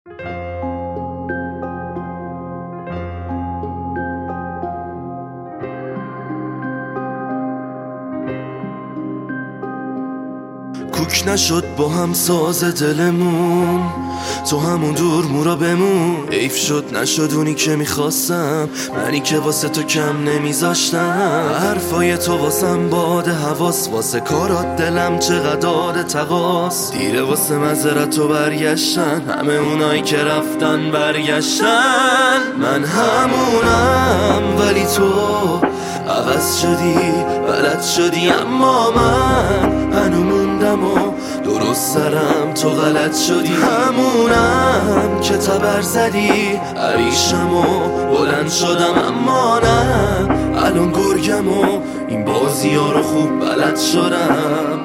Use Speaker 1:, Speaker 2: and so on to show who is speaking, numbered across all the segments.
Speaker 1: کوک نشد با هم ساز دلمون، تو همون دور مورا بمون. حیف شد نشد اونی که میخواستم، منی که واسه تو کم نمیذاشتم. حرفای تو واسم باد حواس، واسه کارات دلم چقدر داده تقاس. دیره واسه مذرت و برگشتن، همه اونایی که رفتن برگشتن. من همونم ولی تو عوض شدی، بلد شدی، اما من هنو موندم و درست سرم تو غلط شدی. همونم که تبر زدی، عریشم و بلند شدم، اما نه الان گرگم و این بازی ها رو خوب بلد شدم.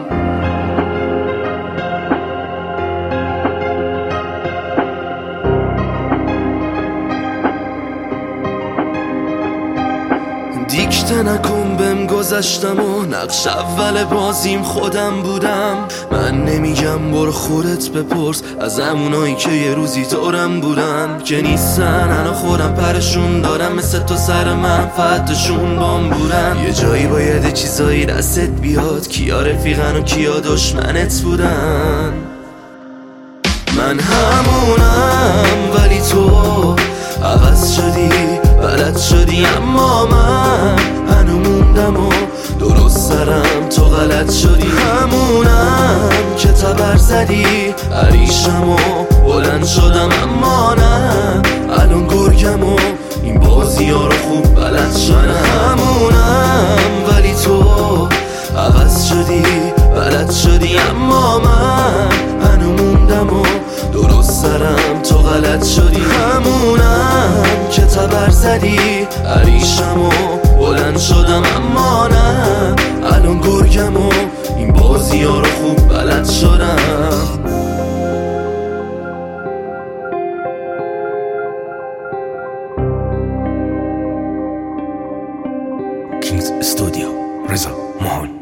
Speaker 1: دیکته نکن بهم گذشتم و نقش اول بازیم خودم بودم. من نمیگم برو خودت بپرس از همونایی که یه روزی دورم بودن، که نیستن الان خودم پرشون دارم، مثل تو سر منفعتشون بام بودن. یه جایی باید چیزایی دستت بیاد، کیا رفیقن و کیا دشمنت بودن. من همونم ولی تو عوض شدی، بلد شدی، اما من هنو موندم و درست سرم تو غلط شدی. همونم که تبر زدی، عریشم و بلند شدم، اما نه الان گرگم و این بازی ها رو خوب بلد شدم. همونم ولی تو عوض شدی، بلد شدی، اما من هنو موندم و درست سرم تو غلط شدی. همونم که تبر زدی، عریشم و بلند شدم، اما نه الان گرگم و این بازی ها رو خوب بلد شدم.
Speaker 2: کینگز استودیو، رضا مهان.